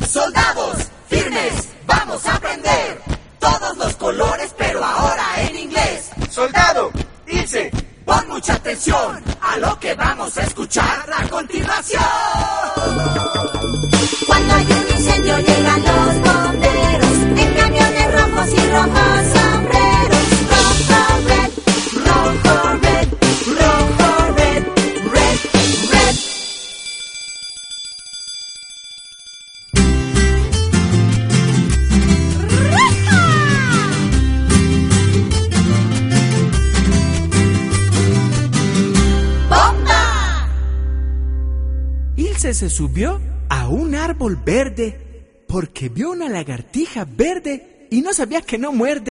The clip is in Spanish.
Soldados, firmes, vamos a aprender todos los colores, pero ahora en inglés. Soldado, irse. Pon mucha atención a lo que vamos a escuchar a continuación. Cuando hay un incendio llegan los bomberos en camiones rojos y rojos sombreros. Rojo, red, rojo, red, rojo, red, red, red. ¡Bomba! Ilse se subió a un árbol verde porque vio una lagartija verde y no sabía que no muerde.